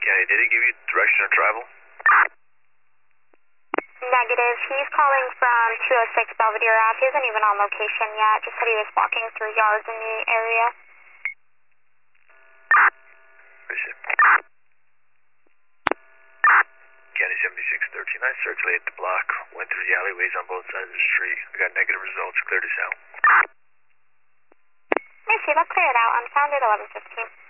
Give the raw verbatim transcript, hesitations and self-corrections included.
Kenny, did he give you direction of travel? Negative. He's calling from two oh six Belvedere Ave. He isn't even on location yet. Just said he was walking through yards in the area. Appreciate it. Kenny seventy-six thirteen. I circulated the block, went through the alleyways on both sides of the street. I got negative results, cleared us out. I see. Let's clear it out. Unfounded eleven fifteen.